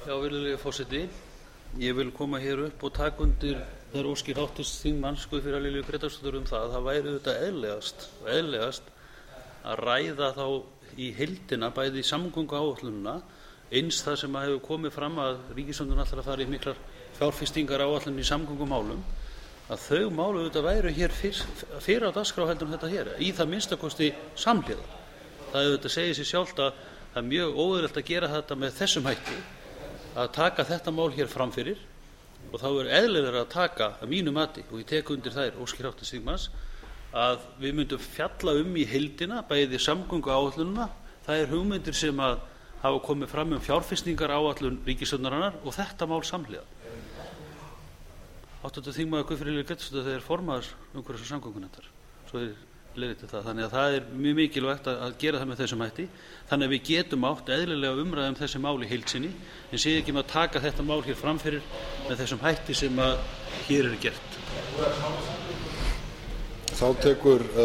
Virðulegi forseti. Ég vil koma hér upp og taka undir þær óskir háttvirts þingmanns Guðfríðar Lilju Grétarsdóttur það að það væri auðvitað eðlilegast að ræða þá í heildina bæði samgönguáætlunina eins það sem hefur komið fram að ríkisstjórnin ætlar að fara í miklar fjárfestingaráætlanir í samgöngumálum, að þau mál auðvitað væru hér fyrr á dagskrá heldur en þetta hér, í það minnsta kosti samhliða. Það auðvitað segir sig sjálft að það er mjög óeðlilegt að gera þetta með þessum hætti, að taka þetta mál hér fram fyrir, og þá er eðlilegra að taka að mínu mati, og ég tek undir þær óskir háttvirts þingmanns, að við myndum fjalla í heildina bæði samgönguáætlunina, það er hugmyndir sem að hafa komið fram fjárfestingaráætlun ríkisstjórnarinnar og þetta mál samhliða. Háttvirtur þingmaður Guðfríður Lilju Grétarsdóttir er formaður umhverfis- og samgöngunefndar, svo er leiðrétti það, þannig að það er mjög mikilvægt að gera það með þessum hætti, þannig að við getum átt eðlilega umræðu þessi mál í heild sinni, en sé ekki að taka þetta mál hér fram fyrir með þessum hætti sem að hér er gert. Þá tekur